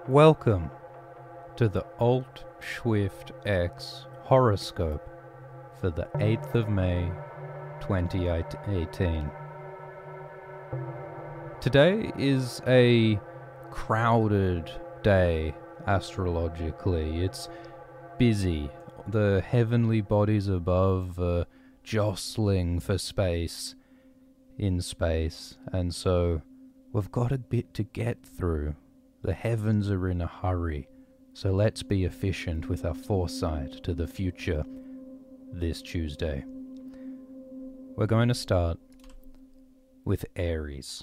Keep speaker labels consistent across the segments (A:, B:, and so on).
A: Welcome to the Alt Schwift X horoscope for the 8th of May 2018. Today is a crowded day astrologically. It's busy. The heavenly bodies above are jostling for space in space, and so we've got a bit to get through. The heavens are in a hurry, so let's be efficient with our foresight to the future this Tuesday. We're going to start with Aries.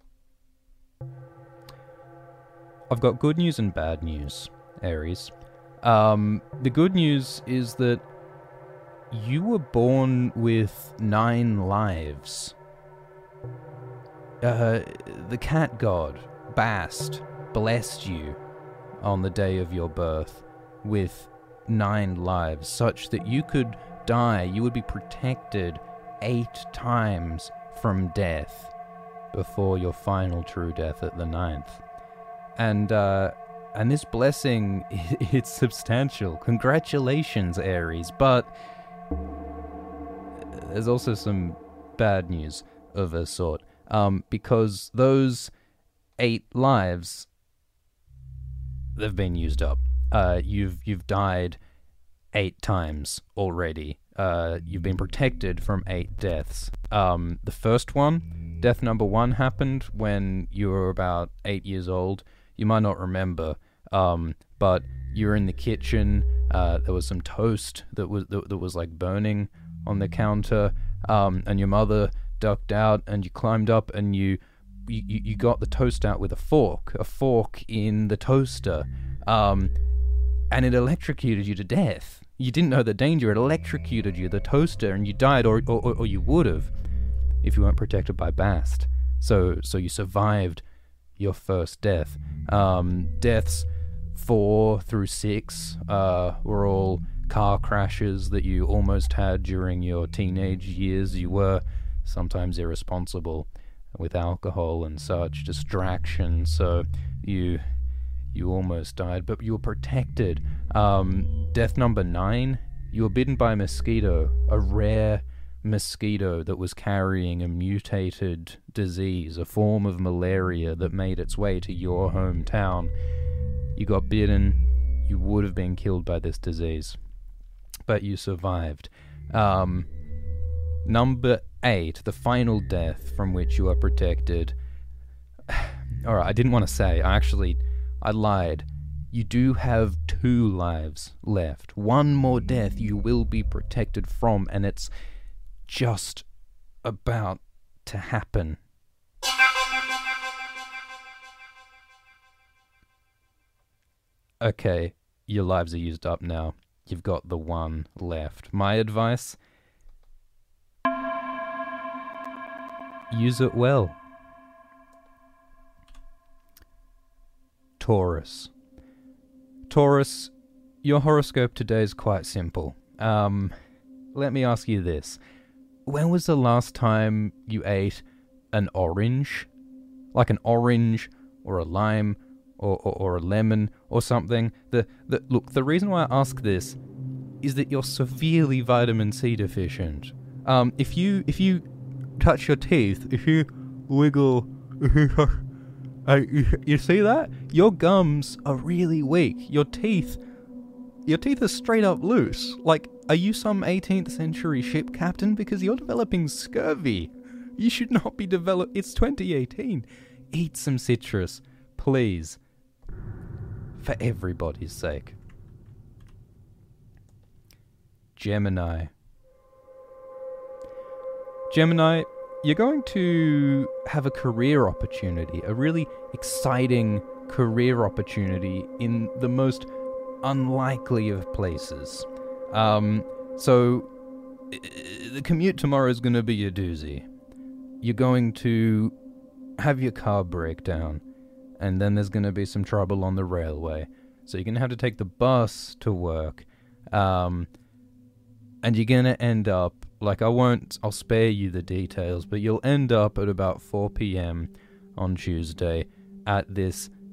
A: I've got good news and bad news, Aries. The good news is that you were born with 9 lives. The cat god, Bast, blessed you on the day of your birth with 9 lives, such that you could die, you would be protected 8 times from death before your final true death at the 9th. And this blessing, it's substantial. Congratulations, Aries. But there's also some bad news of a sort, because those 8 lives, they've been used up. You've died 8 times already. You've been protected from 8 deaths. The first one, death number 1, happened when you were about 8 years old. You might not remember, but you were in the kitchen. There was some toast that was like burning on the counter, and your mother ducked out, and you climbed up, and you got the toast out with a fork in the toaster, and it electrocuted you to death. You didn't know the danger. It electrocuted you, the toaster, and you died, or you would have, if you weren't protected by Bast. So you survived your first death. Deaths 4 through 6 were all car crashes that you almost had during your teenage years. You were sometimes irresponsible with alcohol and such, distraction, so you almost died, but you were protected. Death number 9, you were bitten by a mosquito, a rare mosquito that was carrying a mutated disease, a form of malaria that made its way to your hometown. You got bitten, you would have been killed by this disease, but you survived. Number 8, the final death from which you are protected. Alright, I didn't want to say, I lied. You do have 2 lives left. One more death you will be protected from, and it's just about to happen. Okay, your lives are used up now. You've got the 1 left. My advice? Use it well. Taurus. Taurus, your horoscope today is quite simple. Let me ask you this. When was the last time you ate an orange? Like an orange or a lime or a lemon or something? Look, the reason why I ask this is that you're severely vitamin C deficient. If you touch your teeth, if you wiggle, you see that? Your gums are really weak. Your teeth are straight up loose. Like, are you some 18th century ship captain? Because you're developing scurvy. You should not be It's 2018. Eat some citrus, please. For everybody's sake. Gemini. Gemini, you're going to have a career opportunity, a really exciting career opportunity in the most unlikely of places. So the commute tomorrow is going to be a doozy. You're going to have your car break down, and then there's going to be some trouble on the railway. So you're going to have to take the bus to work, and you're going to end up, I'll spare you the details, but you'll end up at about 4 p.m. on Tuesday at this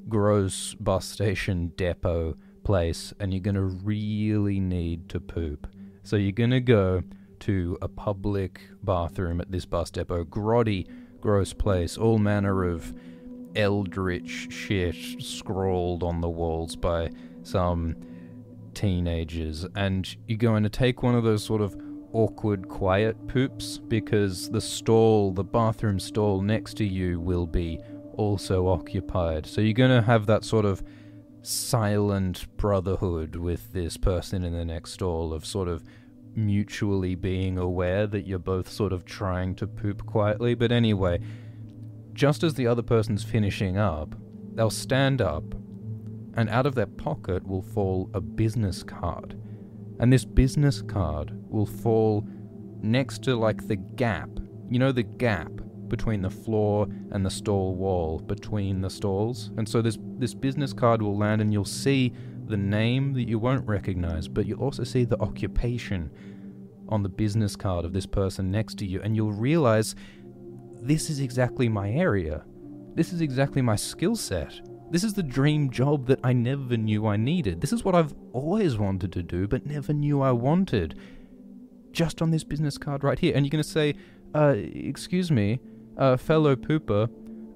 A: gross bus station depot place, and you're going to really need to poop. So you're going to go to a public bathroom at this bus depot, grotty, gross place, all manner of eldritch shit scrawled on the walls by some teenagers, and you're going to take one of those sort of awkward, quiet poops, because the bathroom stall next to you will be also occupied. So you're going to have that sort of silent brotherhood with this person in the next stall of sort of mutually being aware that you're both sort of trying to poop quietly. But anyway, just as the other person's finishing up, they'll stand up, and out of their pocket will fall a business card. And this business card will fall next to, like, the gap. You know, the gap between the floor and the stall wall, between the stalls? And so this business card will land, and you'll see the name that you won't recognize, but you'll also see the occupation on the business card of this person next to you, and you'll realize, this is exactly my area. This is exactly my skill set. This is the dream job that I never knew I needed. This is what I've always wanted to do, but never knew I wanted. Just on this business card right here. And you're going to say, excuse me, fellow pooper,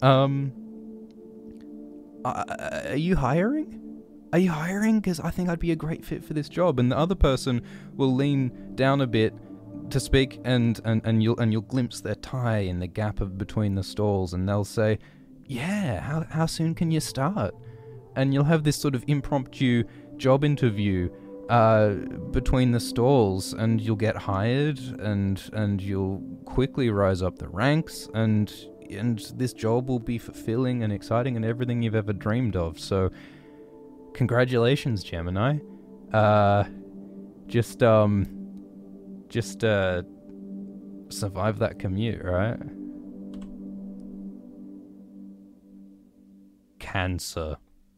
A: are you hiring? Are you hiring? Because I think I'd be a great fit for this job. And the other person will lean down a bit to speak, and you'll glimpse their tie in the gap between the stalls, and they'll say, yeah, how soon can you start? And you'll have this sort of impromptu job interview between the stalls, and you'll get hired, and you'll quickly rise up the ranks, and this job will be fulfilling and exciting and everything you've ever dreamed of. So congratulations, Gemini. Just survive that commute, right? Cancer.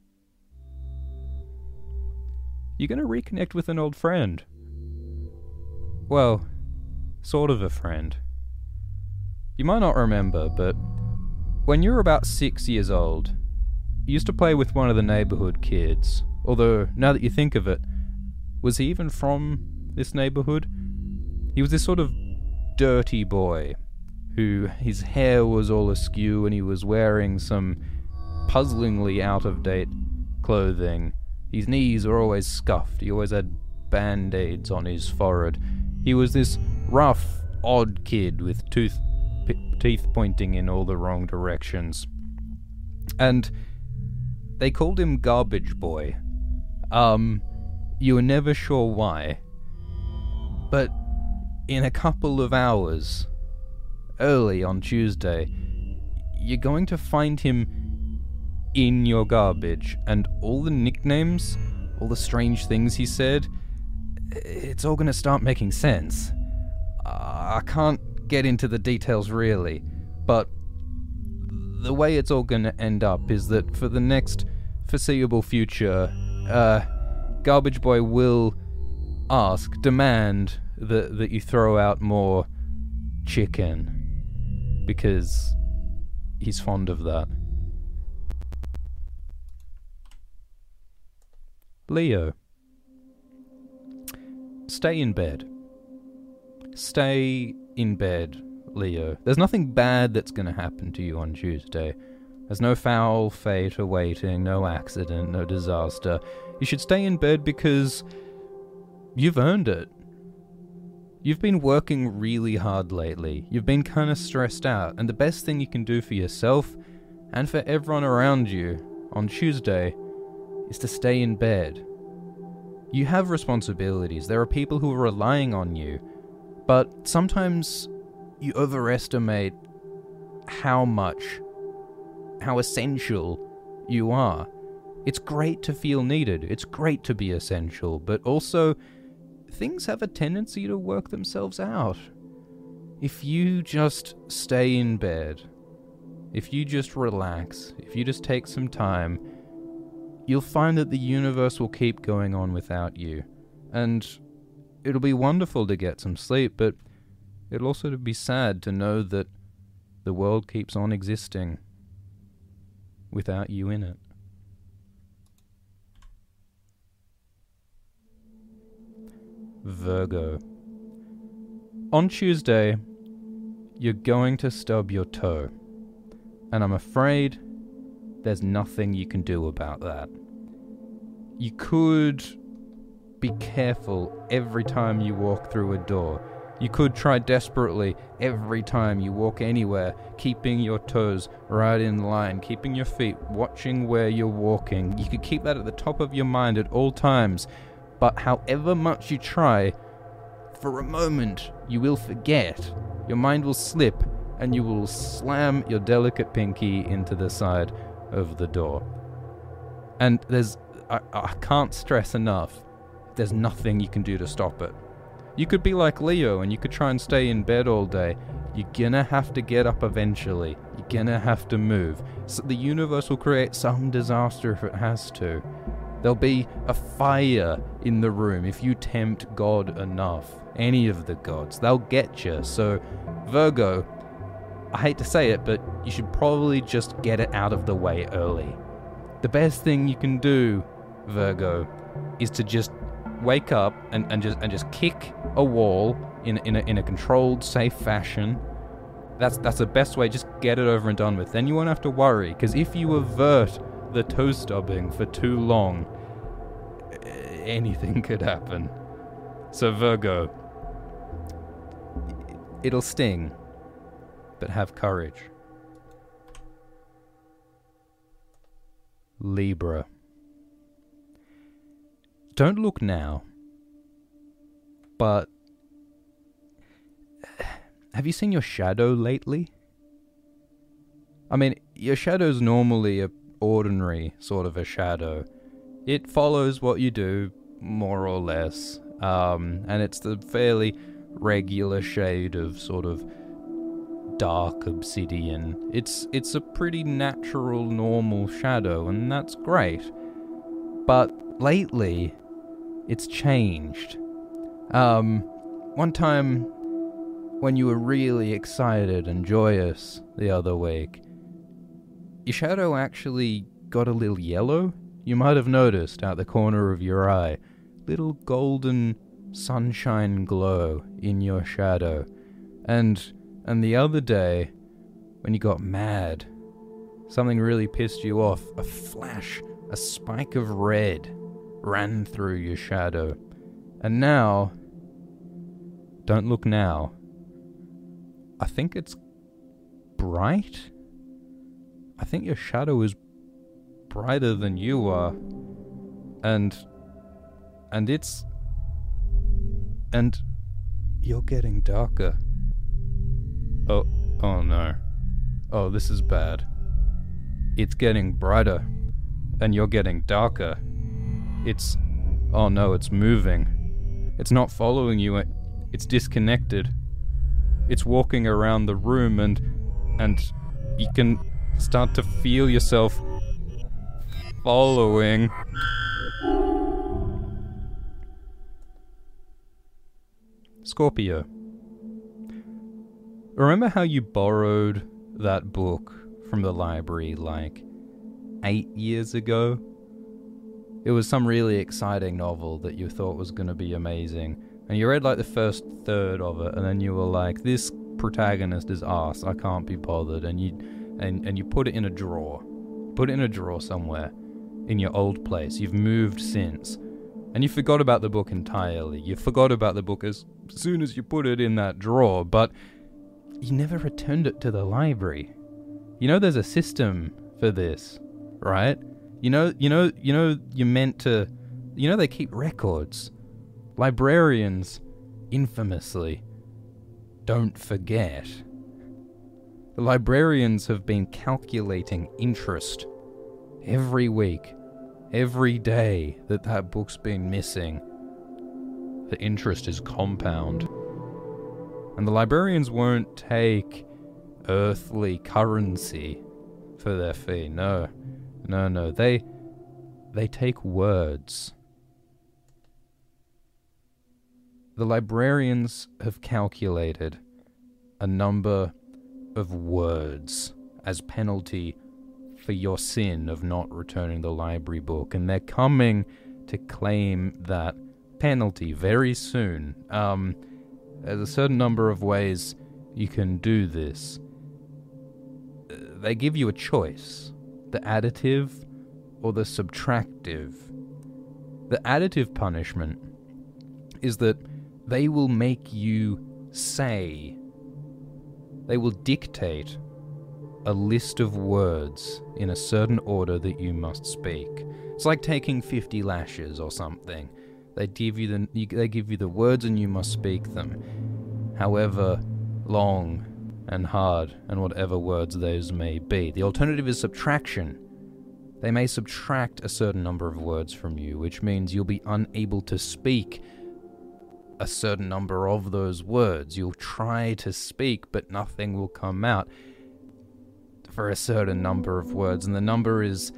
A: You're going to reconnect with an old friend. Well, sort of a friend. You might not remember, but when you were about 6 years old, you used to play with one of the neighborhood kids. Although, now that you think of it, was he even from this neighborhood? He was this sort of dirty boy who his hair was all askew, and he was wearing some puzzlingly out-of-date clothing. His knees were always scuffed. He always had band-aids on his forehead. He was this rough, odd kid with teeth pointing in all the wrong directions. And they called him Garbage Boy. You were never sure why. But in a couple of hours, early on Tuesday, you're going to find him in your garbage, and all the nicknames, all the strange things he said, it's all going to start making sense. I can't get into the details really, but the way it's all going to end up is that for the next foreseeable future, Garbage Boy will demand that you throw out more chicken, because he's fond of that. Leo. Stay in bed. Stay in bed, Leo. There's nothing bad that's going to happen to you on Tuesday. There's no foul fate awaiting, no accident, no disaster. You should stay in bed because you've earned it. You've been working really hard lately. You've been kind of stressed out, and the best thing you can do for yourself and for everyone around you on Tuesday is to stay in bed. You have responsibilities. There are people who are relying on you, but sometimes you overestimate how essential you are. It's great to feel needed. It's great to be essential, but also things have a tendency to work themselves out. If you just stay in bed, if you just relax, if you just take some time, you'll find that the universe will keep going on without you. And it'll be wonderful to get some sleep, but it'll also be sad to know that the world keeps on existing without you in it. Virgo. On Tuesday, you're going to stub your toe. And I'm afraid there's nothing you can do about that. You could be careful every time you walk through a door. You could try desperately every time you walk anywhere, keeping your toes right in line, keeping your feet, watching where you're walking. You could keep that at the top of your mind at all times. But however much you try, for a moment you will forget. Your mind will slip and you will slam your delicate pinky into the side of the door. And I can't stress enough, there's nothing you can do to stop it. You could be like Leo and you could try and stay in bed all day. You're gonna have to get up eventually. You're gonna have to move. So the universe will create some disaster if it has to. There'll be a fire in the room if you tempt God enough. Any of the gods. They'll get you. So, Virgo, I hate to say it, but you should probably just get it out of the way early. The best thing you can do, Virgo, is to just wake up and just kick a wall in a controlled, safe fashion. That's the best way. Just get it over and done with. Then you won't have to worry, because if you avert the toe stubbing for too long, anything could happen. So Virgo, it'll sting, but have courage. Libra. Don't look now, but have you seen your shadow lately? I mean, your shadow's normally a ordinary sort of a shadow. It follows what you do, more or less, and it's the fairly regular shade of sort of dark obsidian. It's a pretty natural, normal shadow, and that's great. But lately, it's changed. One time, when you were really excited and joyous the other week, your shadow actually got a little yellow. You might have noticed out the corner of your eye, little golden sunshine glow in your shadow. And the other day, when you got mad, something really pissed you off, a flash, a spike of red ran through your shadow. And now, don't look now, I think it's bright? I think your shadow is brighter than you are. And you're getting darker. Oh no. Oh, this is bad. It's getting brighter, and you're getting darker. Oh no, it's moving. It's not following you, it's disconnected. It's walking around the room, and you can start to feel yourself following. Scorpio. Remember how you borrowed that book from the library like 8 years ago? It was some really exciting novel that you thought was going to be amazing, and you read like the first third of it, and then you were like, this protagonist is arse, I can't be bothered, and you put it in a drawer. Put it in a drawer somewhere in your old place. You've moved since, and you forgot about the book entirely. You forgot about the book as soon as you put it in that drawer, but you never returned it to the library. You know there's a system for this, right? You're meant to, they keep records. Librarians, infamously, don't forget. The librarians have been calculating interest every week, every day that book's been missing. The interest is compound. And the librarians won't take earthly currency for their fee. No. They take words. The librarians have calculated a number of words as penalty for your sin of not returning the library book, and they're coming to claim that penalty very soon. There's a certain number of ways you can do this. They give you a choice. The additive or the subtractive. The additive punishment is that they will make you say, they will dictate a list of words in a certain order that you must speak. It's like taking 50 lashes or something. They give you the words and you must speak them, however long and hard and whatever words those may be. The alternative is subtraction. They may subtract a certain number of words from you, which means you'll be unable to speak a certain number of those words. You'll try to speak, but nothing will come out for a certain number of words, and the number is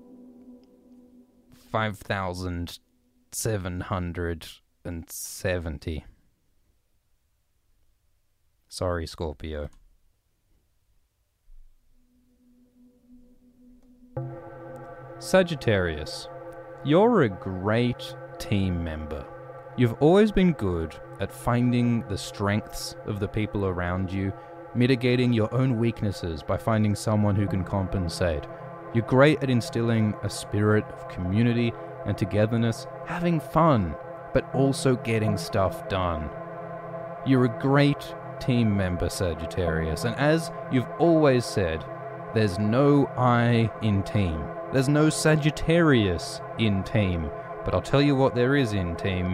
A: 5,770. Sorry, Scorpio. Sagittarius, you're a great team member. You've always been good at finding the strengths of the people around you, mitigating your own weaknesses by finding someone who can compensate. You're great at instilling a spirit of community and togetherness, having fun, but also getting stuff done. You're a great team member, Sagittarius, and as you've always said, there's no I in team. There's no Sagittarius in team, but I'll tell you what there is in team.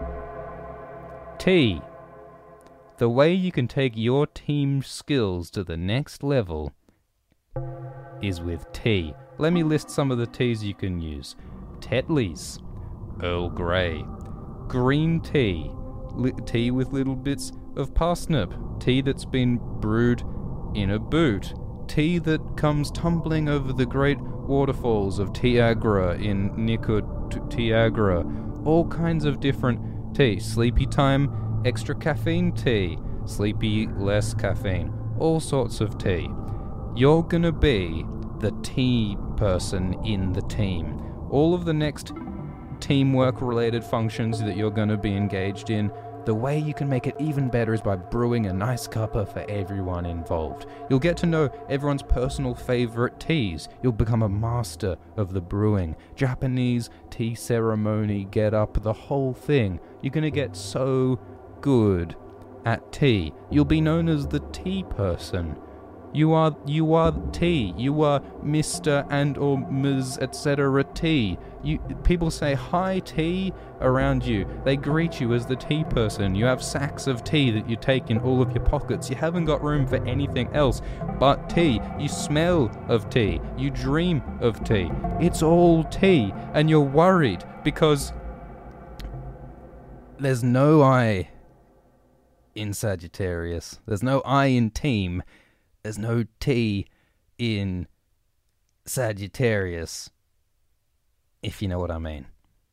A: T. The way you can take your team skills to the next level is with tea. Let me list some of the teas you can use. Tetley's, Earl Grey, green tea, tea with little bits of parsnip, tea that's been brewed in a boot, tea that comes tumbling over the great waterfalls of Tiagra in Nikud Tiagra, all kinds of different tea. Sleepy time, extra caffeine tea, sleepy, less caffeine, all sorts of tea. You're gonna be the tea person in the team. All of the next teamwork related functions that you're gonna be engaged in, the way you can make it even better is by brewing a nice cuppa for everyone involved. You'll get to know everyone's personal favorite teas. You'll become a master of the brewing. Japanese tea ceremony, get up, the whole thing. You're gonna get so good at tea. You'll be known as the tea person. You are tea. You are Mr. and or Ms. etc. T. People say hi tea around you. They greet you as the tea person. You have sacks of tea that you take in all of your pockets. You haven't got room for anything else but tea. You smell of tea. You dream of tea. It's all tea. And you're worried because there's no I in Sagittarius. There's no I in team. There's no T in Sagittarius, if you know what I mean.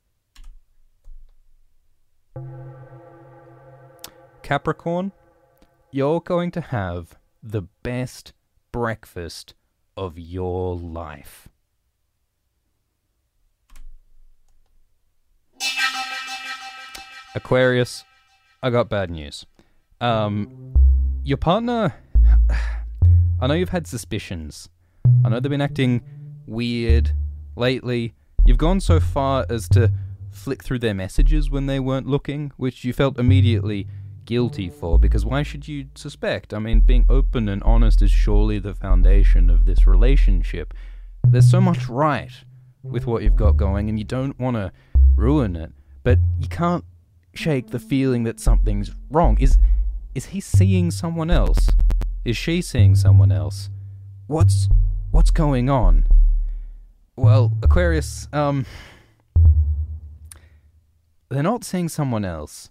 A: Capricorn, you're going to have the best breakfast of your life. Aquarius, I got bad news. Your partner, I know you've had suspicions. I know they've been acting weird lately. You've gone so far as to flick through their messages when they weren't looking, which you felt immediately guilty for, because why should you suspect? I mean, being open and honest is surely the foundation of this relationship. There's so much right with what you've got going, and you don't want to ruin it, but you can't shake the feeling that something's wrong. Is he seeing someone else? Is she seeing someone else? What's going on? Well, Aquarius, they're not seeing someone else.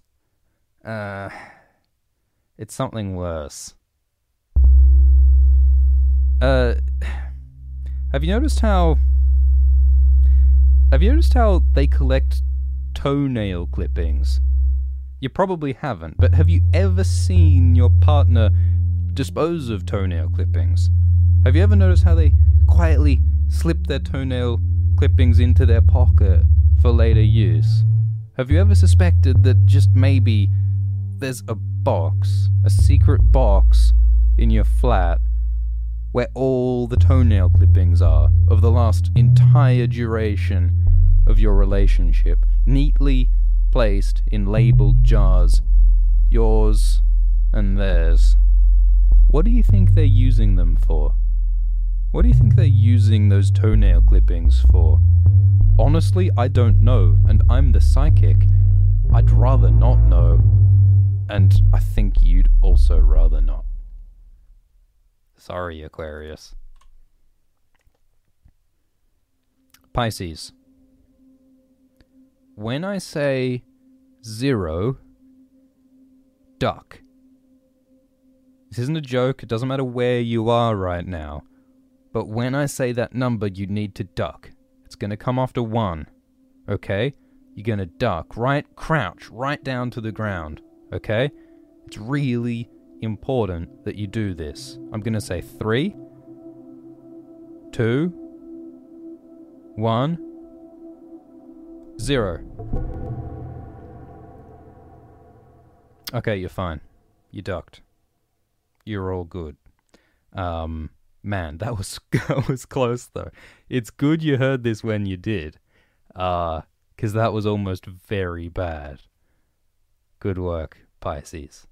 A: It's something worse. Have you noticed how they collect toenail clippings? You probably haven't, but have you ever seen your partner dispose of toenail clippings? Have you ever noticed how they quietly slip their toenail clippings into their pocket for later use? Have you ever suspected that just maybe there's a box, a secret box in your flat where all the toenail clippings are of the last entire duration of your relationship, neatly placed in labeled jars, yours and theirs? What do you think they're using them for? What do you think they're using those toenail clippings for? Honestly, I don't know, and I'm the psychic. I'd rather not know, and I think you'd also rather not. Sorry, Aquarius. Pisces. When I say 0, duck. This isn't a joke, it doesn't matter where you are right now. But when I say that number, you need to duck. It's going to come after 1, okay? You're going to duck, crouch right down to the ground, okay? It's really important that you do this. I'm going to say 3, 2, 1, 0. Okay, you're fine. You ducked. You're all good. Man, that was close though. It's good you heard this when you did, 'cause that was almost very bad. Good work, Pisces.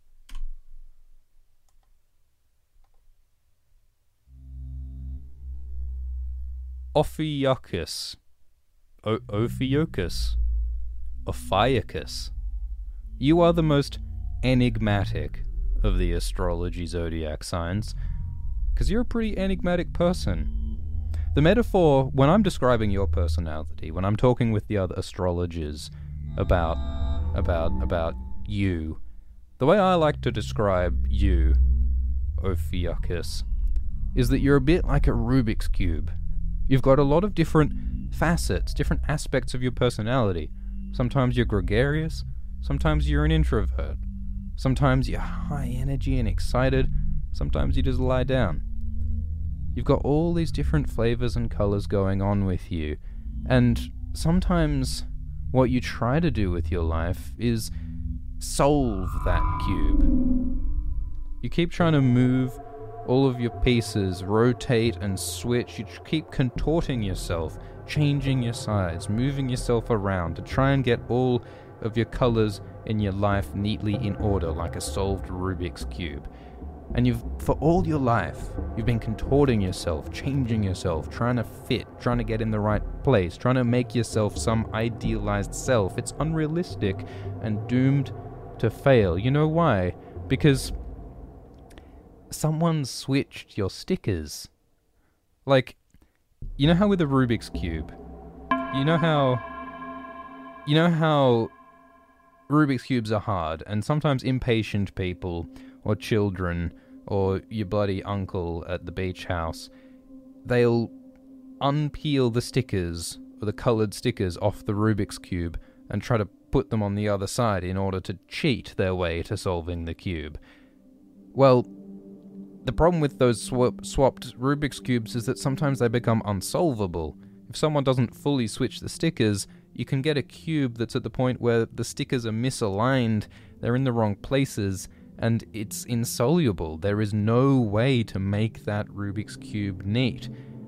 A: Ophiuchus. Ophiuchus. Ophiuchus. You are the most enigmatic of the astrology zodiac signs, because you're a pretty enigmatic person. The metaphor, when I'm describing your personality, when I'm talking with the other astrologers about you, the way I like to describe you, Ophiuchus, is that you're a bit like a Rubik's Cube. You've got a lot of different facets, different aspects of your personality. Sometimes you're gregarious, sometimes you're an introvert, sometimes you're high energy and excited, sometimes you just lie down. You've got all these different flavors and colors going on with you, and sometimes what you try to do with your life is solve that cube. You keep trying to move all of your pieces, rotate and switch. You keep contorting yourself, changing your sides, moving yourself around to try and get all of your colors in your life neatly in order like a solved Rubik's Cube. And for all your life, you've been contorting yourself, changing yourself, trying to fit, trying to get in the right place, trying to make yourself some idealized self. It's unrealistic and doomed to fail. You know why? Because someone switched your stickers. Like, you know how with a Rubik's Cube, you know how Rubik's Cubes are hard, and sometimes impatient people or children or your bloody uncle at the beach house, they'll unpeel the stickers or the coloured stickers off the Rubik's Cube and try to put them on the other side in order to cheat their way to solving the cube. Well, the problem with those swapped Rubik's Cubes is that sometimes they become unsolvable. If someone doesn't fully switch the stickers, you can get a cube that's at the point where the stickers are misaligned, they're in the wrong places, and it's insoluble. There is no way to make that Rubik's Cube neat.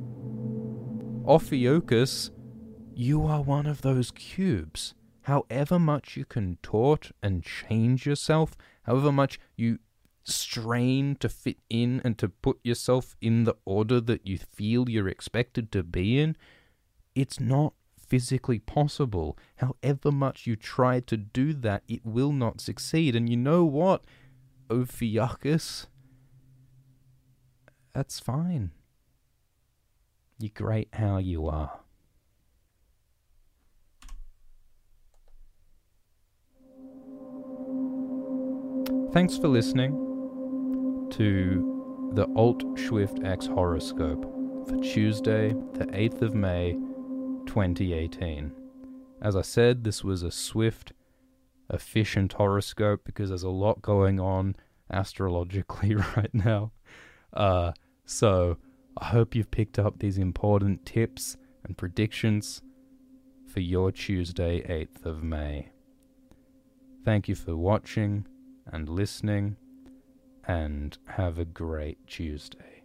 A: Ophiuchus, you are one of those cubes. However much you contort and change yourself, however much you strain to fit in and to put yourself in the order that you feel you're expected to be in, it's not physically possible. However much you try to do that, it will not succeed. And you know what, Ophiuchus? That's fine. You're great how you are. Thanks for listening to the Alt Schwift X horoscope for Tuesday, the 8th of May, 2018. As I said, this was a swift, efficient horoscope because there's a lot going on astrologically right now. So I hope you've picked up these important tips and predictions for your Tuesday, 8th of May. Thank you for watching and listening, and have a great Tuesday.